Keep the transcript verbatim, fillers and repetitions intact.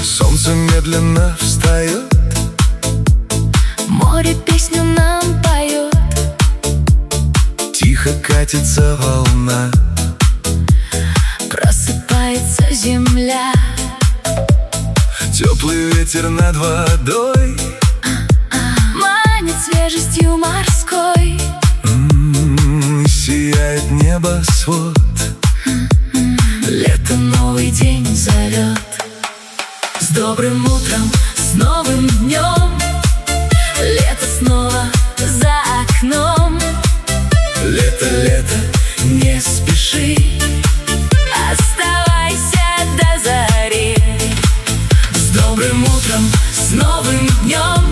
Солнце медленно встает, море песню нам поет, тихо катится волна, просыпается земля. Теплый ветер над водой манит свежестью морской. М-м-м, сияет небосвод, Лето новый день зовет. С добрым утром, с новым днем, лето снова за окном. лето, лето, Не спеши, оставайся до зари. С добрым утром, с новым днем,